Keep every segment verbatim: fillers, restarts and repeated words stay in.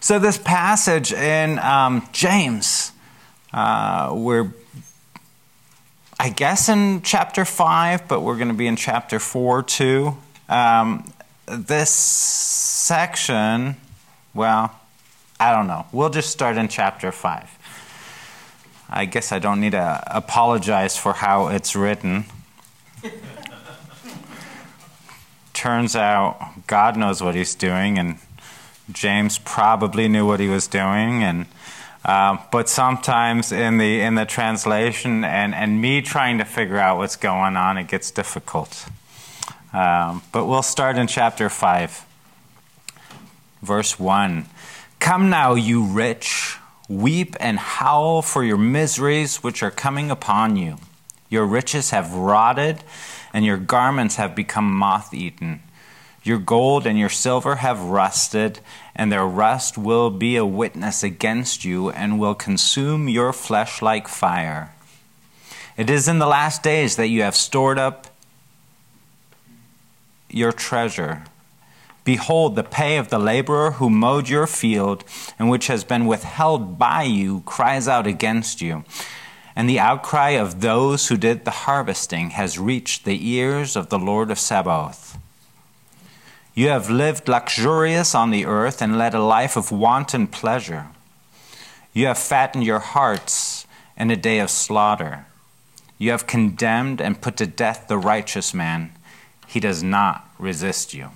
So this passage in um, James, uh, we're, I guess, in chapter five, but we're going to be in chapter four too. Um, this section, well, I don't know. We'll just start in chapter five. I guess I don't need to apologize for how it's written. Turns out God knows what he's doing, and James probably knew what he was doing, and uh, but sometimes in the in the translation and, and me trying to figure out what's going on, it gets difficult. Um, but we'll start in chapter five, verse one. Come now, you rich, weep and howl for your miseries which are coming upon you. Your riches have rotted, and your garments have become moth-eaten. Your gold and your silver have rusted, and their rust will be a witness against you and will consume your flesh like fire. It is in the last days that you have stored up your treasure. Behold, the pay of the laborer who mowed your field, and which has been withheld by you, cries out against you. And the outcry of those who did the harvesting has reached the ears of the Lord of Sabaoth. You have lived luxurious on the earth and led a life of wanton pleasure. You have fattened your hearts in a day of slaughter. You have condemned and put to death the righteous man. He does not resist you.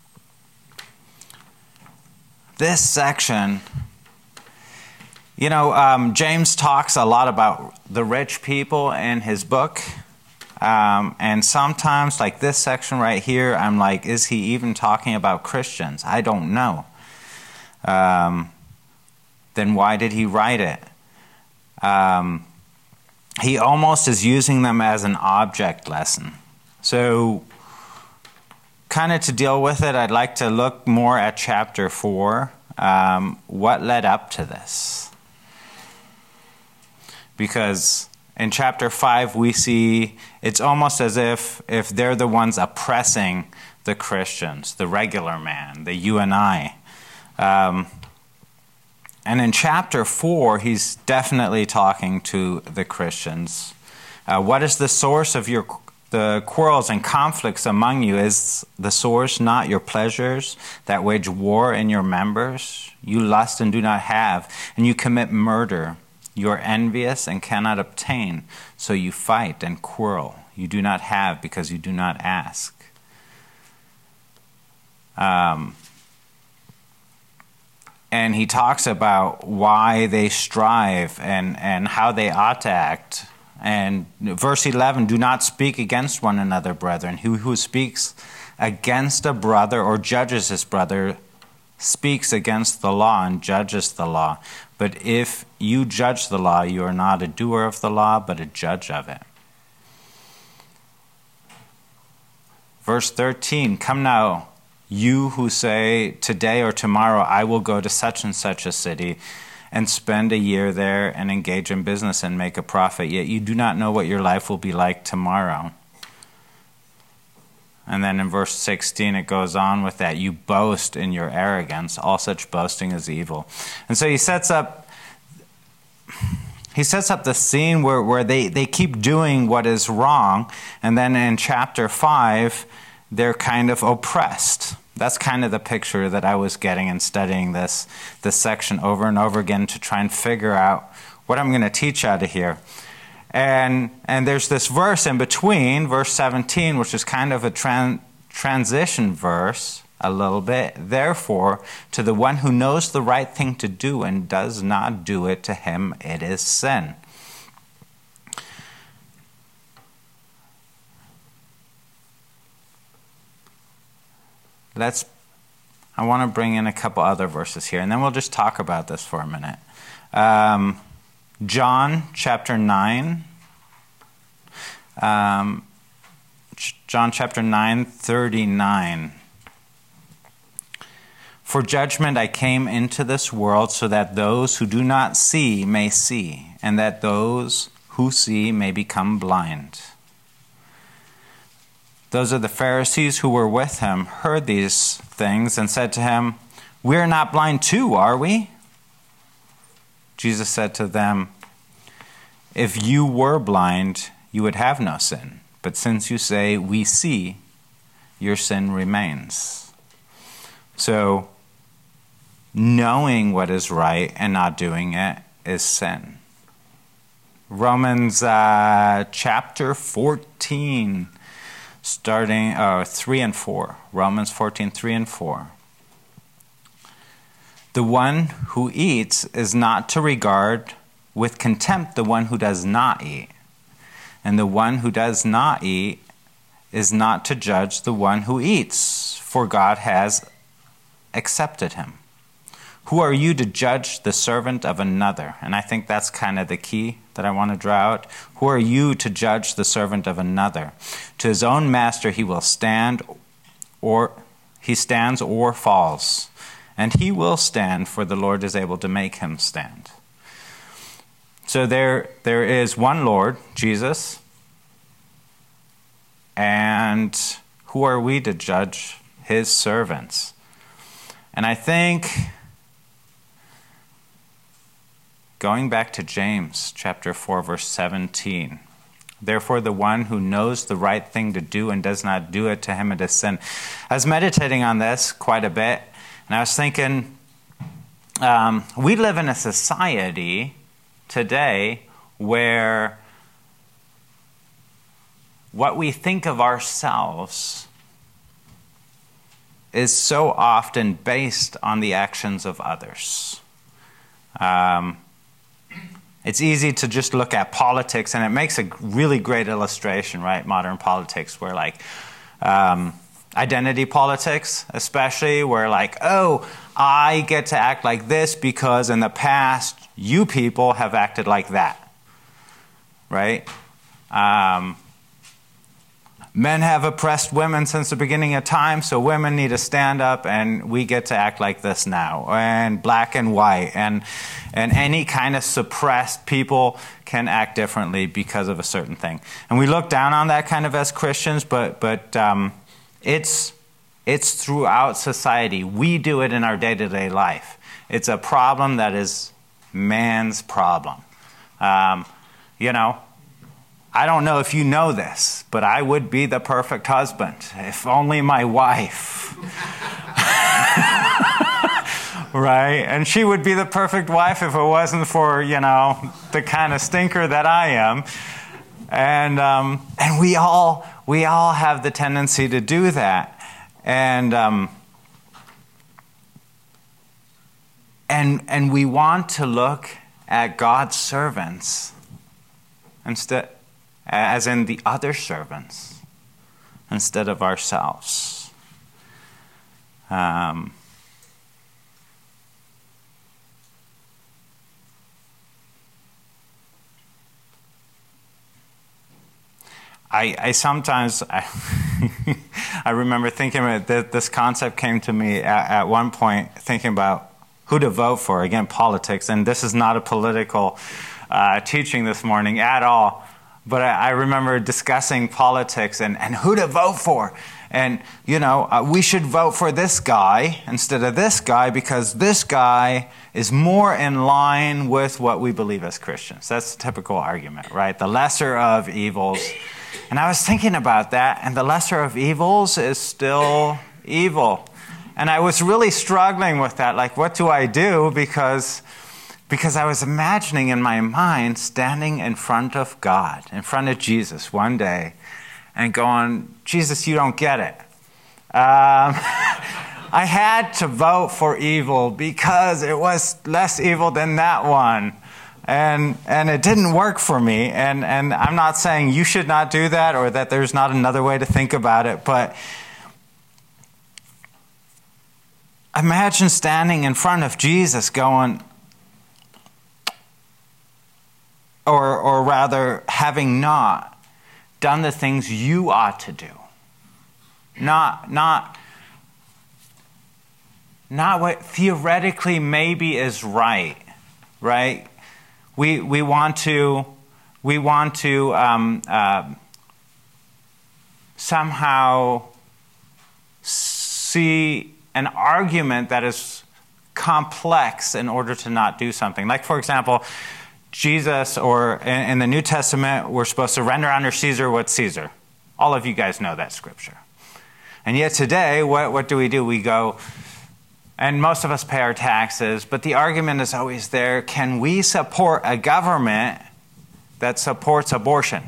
This section, you know, um, James talks a lot about the rich people in his book. Um, and sometimes, like this section right here, I'm like, is he even talking about Christians? I don't know. Um, then why did he write it? Um, he almost is using them as an object lesson. So, kind of to deal with it, I'd like to look more at chapter four. Um, what led up to this? Because in chapter five, we see it's almost as if, if they're the ones oppressing the Christians, the regular man, the you and I. Um, and in chapter four, he's definitely talking to the Christians. Uh, what is the source of your the quarrels and conflicts among you? Is the source not your pleasures that wage war in your members? You lust and do not have, and you commit murder. You are envious and cannot obtain, so you fight and quarrel. You do not have because you do not ask. Um, and he talks about why they strive and, and how they ought to act. And verse eleven, do not speak against one another, brethren. Who who speaks against a brother or judges his brother speaks against the law and judges the law. But if you judge the law, you are not a doer of the law, but a judge of it. Verse thirteen, come now, you who say, today or tomorrow I will go to such and such a city and spend a year there and engage in business and make a profit, yet you do not know what your life will be like tomorrow. And then in verse sixteen, it goes on with that. You boast in your arrogance. All such boasting is evil. And so he sets up he sets up the scene where, where they, they keep doing what is wrong. And then in chapter five, they're kind of oppressed. That's kind of the picture that I was getting in studying this, this section over and over again to try and figure out what I'm going to teach out of here. And and there's this verse in between, verse seventeen, which is kind of a tran- transition verse a little bit. Therefore, to the one who knows the right thing to do and does not do it, to him it is sin. Let's. I want to bring in a couple other verses here, and then we'll just talk about this for a minute. Um, John chapter nine. Um, John chapter nine, thirty-nine. For judgment I came into this world so that those who do not see may see, and that those who see may become blind. Those of the Pharisees who were with him heard these things and said to him, we're not blind too, are we?" Jesus said to them, "If you were blind, you would have no sin. But since you say, 'We see,' your sin remains." So, knowing what is right and not doing it is sin. Romans uh, chapter fourteen, starting uh, three and four. Romans fourteen, three and four. "The one who eats is not to regard with contempt the one who does not eat. And the one who does not eat is not to judge the one who eats, for God has accepted him. Who are you to judge the servant of another?" And I think that's kind of the key that I want to draw out. "Who are you to judge the servant of another? To his own master he will stand, or he stands or falls. And he will stand, for the Lord is able to make him stand." So there, there is one Lord, Jesus. And who are we to judge his servants? And I think, going back to James chapter four, verse seventeen, "Therefore the one who knows the right thing to do and does not do it, to him it is sin." I was meditating on this quite a bit, and I was thinking, um, we live in a society today where what we think of ourselves is so often based on the actions of others. Um, it's easy to just look at politics, and it makes a really great illustration, right? Modern politics, where like um, identity politics, especially, where like, oh, I get to act like this because in the past you people have acted like that, right? Um, Men have oppressed women since the beginning of time, so women need to stand up, and we get to act like this now. And black and white, and and any kind of suppressed people can act differently because of a certain thing. And we look down on that kind of as Christians, but but um, it's it's throughout society. We do it in our day-to-day life. It's a problem that is man's problem. Um, you know. I don't know if you know this, but I would be the perfect husband if only my wife. Right? And she would be the perfect wife if it wasn't for, you know, the kind of stinker that I am. And um, and we all we all have the tendency to do that. And um, and and we want to look at God's servants instead, as in the other servants, instead of ourselves. Um, I, I sometimes, I, I remember thinking about this, this concept came to me at, at one point, thinking about who to vote for, again, politics, and this is not a political uh, teaching this morning at all. But I remember discussing politics and, and who to vote for. And, you know, uh, we should vote for this guy instead of this guy because this guy is more in line with what we believe as Christians. That's the typical argument, right? The lesser of evils. And I was thinking about that, and the lesser of evils is still evil. And I was really struggling with that. Like, what do I do? Because... Because I was imagining in my mind standing in front of God, in front of Jesus one day, and going, Jesus, you don't get it. Um, I had to vote for evil because it was less evil than that one. And and it didn't work for me. And, and I'm not saying you should not do that or that there's not another way to think about it, but imagine standing in front of Jesus going, Or, or rather, having not done the things you ought to do. Not, not, not what theoretically maybe is right, right? We, we want to, we want to um, uh, somehow see an argument that is complex in order to not do something. Like, for example, Jesus, or in, in the New Testament, we're supposed to render unto Caesar what's Caesar. All of you guys know that scripture. And yet today, what, what do we do? We go, and most of us pay our taxes, but the argument is always there, can we support a government that supports abortion?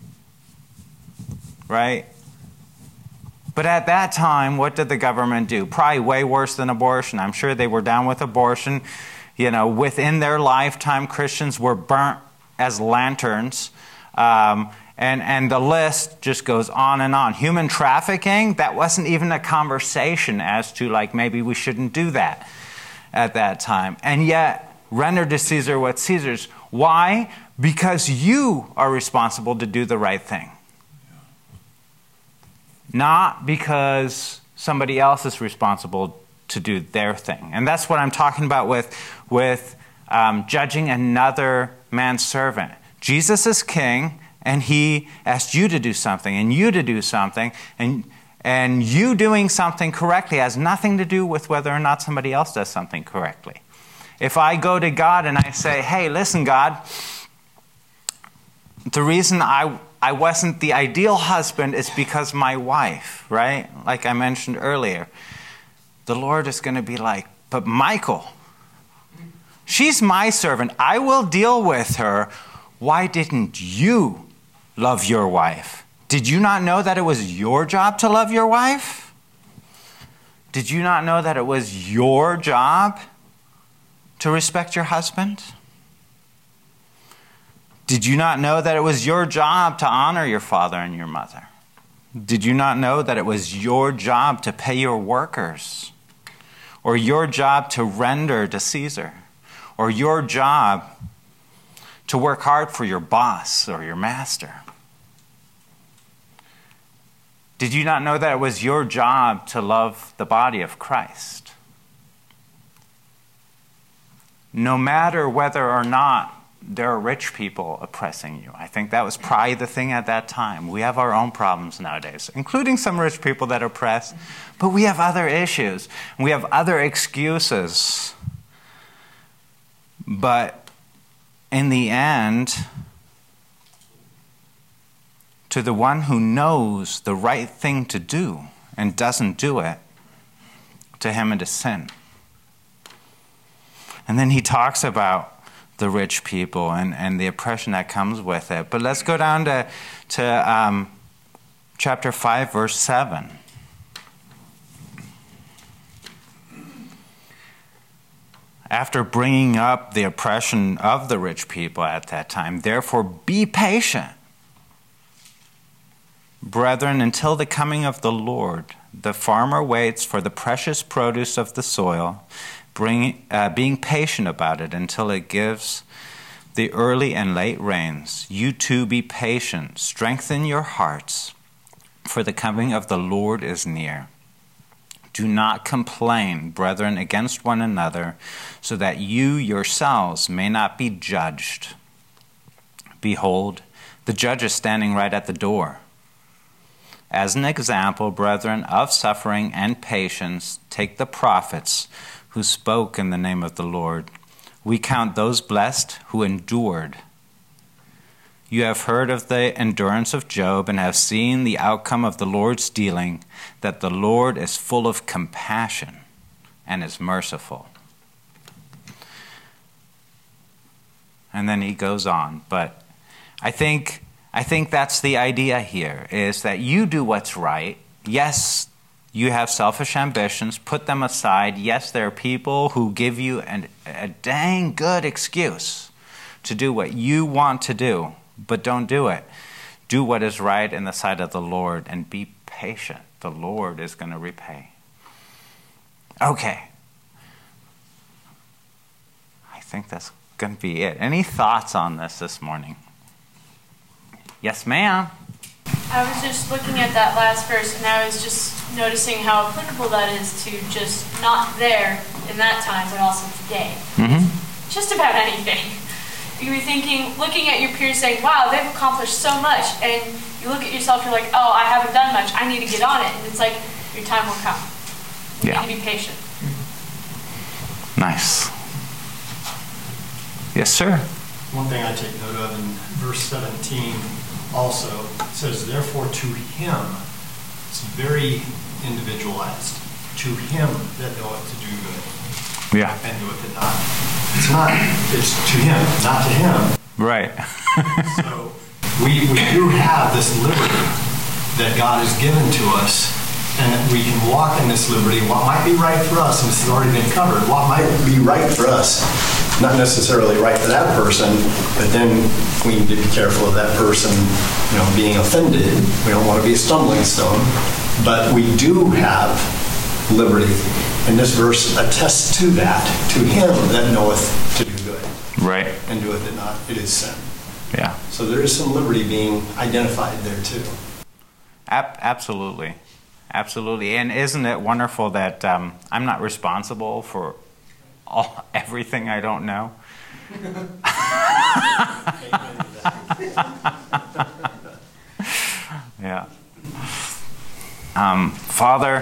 Right? But at that time, what did the government do? Probably way worse than abortion. I'm sure they were down with abortion. You know, within their lifetime, Christians were burnt as lanterns. Um, and, and the list just goes on and on. Human trafficking, that wasn't even a conversation as to, like, maybe we shouldn't do that at that time. And yet, render to Caesar what's Caesar's. Why? Because you are responsible to do the right thing. Not because somebody else is responsible to do their thing. And that's what I'm talking about with, with um, judging another man's servant. Jesus is king, and he asked you to do something, and you to do something, and, and you doing something correctly has nothing to do with whether or not somebody else does something correctly. If I go to God and I say, hey, listen, God, the reason I... I wasn't the ideal husband is because my wife, right? Like I mentioned earlier. The Lord is going to be like, but Michael, she's my servant. I will deal with her. Why didn't you love your wife? Did you not know that it was your job to love your wife? Did you not know that it was your job to respect your husband? Did you not know that it was your job to honor your father and your mother? Did you not know that it was your job to pay your workers? Or your job to render to Caesar? Or your job to work hard for your boss or your master? Did you not know that it was your job to love the body of Christ? No matter whether or not there are rich people oppressing you. I think that was probably the thing at that time. We have our own problems nowadays, including some rich people that oppress, but we have other issues. We have other excuses. But in the end, to the one who knows the right thing to do and doesn't do it, to him it is sin. And then he talks about the rich people and, and the oppression that comes with it. But let's go down to, to um, chapter five, verse seven. After bringing up the oppression of the rich people at that time, therefore be patient, brethren, until the coming of the Lord. The farmer waits for the precious produce of the soil, Bring, uh, being patient about it until it gives the early and late rains. You too be patient. Strengthen your hearts, for the coming of the Lord is near. Do not complain, brethren, against one another, so that you yourselves may not be judged. Behold, the judge is standing right at the door. As an example, brethren, of suffering and patience, take the prophets who spoke in the name of the Lord. We count those blessed who endured. You have heard of the endurance of Job and have seen the outcome of the Lord's dealing, that the Lord is full of compassion and is merciful. And then he goes on. But I think, I think that's the idea here, is that you do what's right. Yes, you have selfish ambitions, put them aside. Yes, there are people who give you an, a dang good excuse to do what you want to do, but don't do it. Do what is right in the sight of the Lord and be patient. The Lord is going to repay. Okay. I think that's going to be it. Any thoughts on this this morning? Yes, ma'am. I was just looking at that last verse, and I was just noticing how applicable that is to just not there in that time, but also today. Mm-hmm. Just about anything. You were thinking, looking at your peers saying, wow, they've accomplished so much, and you look at yourself, you're like, oh, I haven't done much, I need to get on it. And it's like, your time will come. You yeah. need to be patient. Nice. Yes, sir. One thing I take note of in verse seventeen also says, therefore to him, it's very individualized, to him that knoweth to do good. Yeah. And doeth it not. It's not, it's to him, not to him. Right. So we, we do have this liberty that God has given to us, and we can walk in this liberty. What might be right for us, and this has already been covered, what might be right for us, not necessarily right for that person, but then we need to be careful of that person, you know, being offended. We don't want to be a stumbling stone, but we do have liberty. And this verse attests to that, to him that knoweth to do good. Right. And doeth it not, it is sin. Yeah. So there is some liberty being identified there too. Ab- absolutely. Absolutely. And isn't it wonderful that um, I'm not responsible for all everything I don't know? Yeah. Um, Father,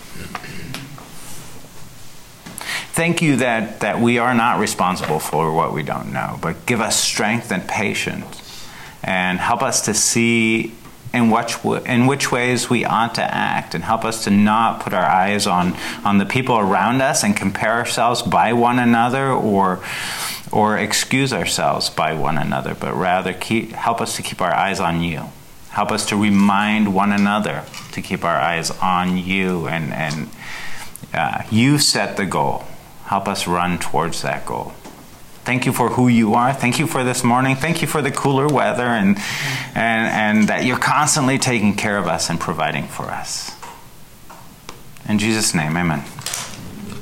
thank you that, that we are not responsible for what we don't know, but give us strength and patience and help us to see in which, in which ways we ought to act, and help us to not put our eyes on, on the people around us and compare ourselves by one another or, or excuse ourselves by one another, but rather keep, help us to keep our eyes on you. Help us to remind one another to keep our eyes on you, and, and uh, you set the goal. Help us run towards that goal. Thank you for who you are. Thank you for this morning. Thank you for the cooler weather, and, and, and that you're constantly taking care of us and providing for us. In Jesus' name, amen.